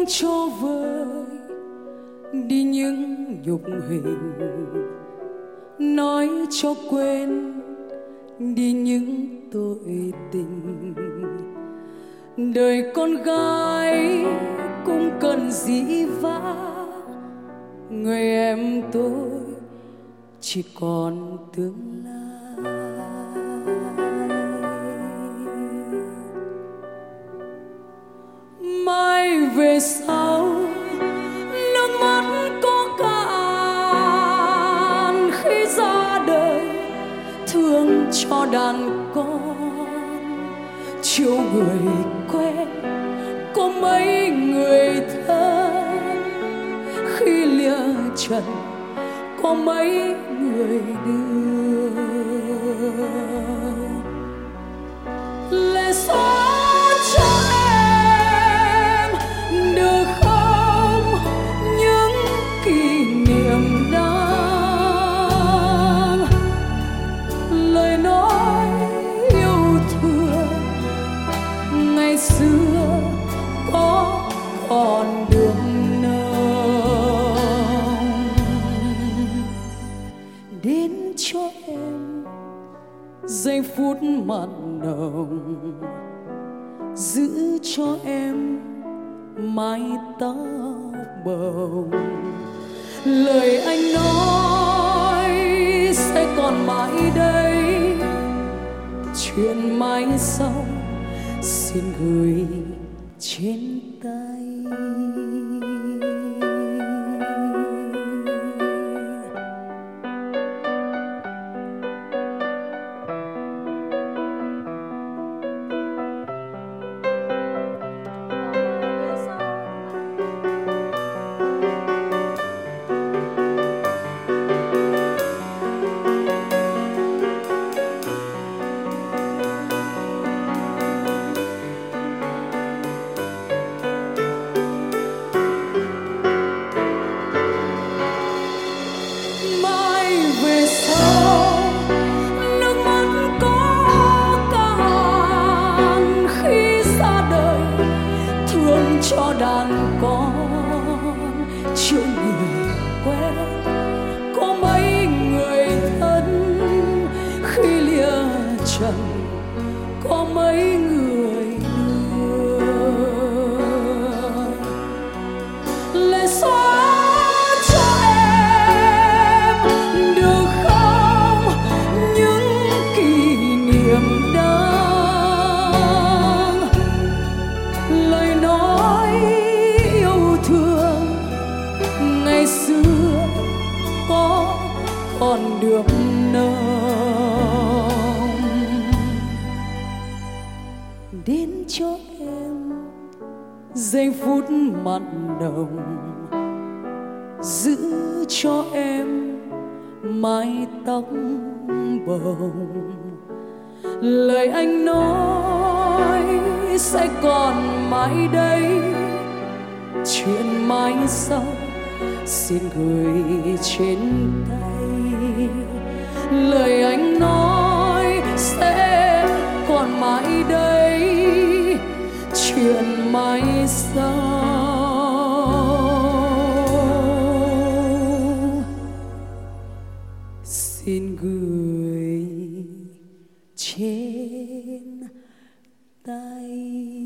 cho vơi đi những nhục hình, nói cho quên đi những tội tình. Đời con gái cũng cần dĩ vã, người em tôi chỉ còn tương lai. Mai về sau nước mắt có cạn, khi ra đời thương cho đàn con. Chiều người quen có mấy người thân, khi lìa trần có mấy người đưa. Lệ xóa cho em được không những kỷ niệm đáng, lời nói yêu thương ngày xưa có còn được nồng. Đến cho em giây phút mặn nồng, giữ cho em mái tóc bồng. Lời anh nói sẽ còn mãi đây, chuyện mai sau xin gửi trên tay. Cho đàn con chiều người quen có mấy người thân, khi lìa trần có mấy người đưa. Lệ xóa cho em được không những kỷ niệm đáng, lời nói yêu thương ngày xưa có còn được nồng. Đến cho em giây phút mặn nồng, giữ cho em mái tóc bồng. Lời anh nói sẽ còn mãi đây, chuyện mai sau xin gửi trên tay. Lời anh nói sẽ còn mãi đây, chuyện mai sau xin gửi trên tay.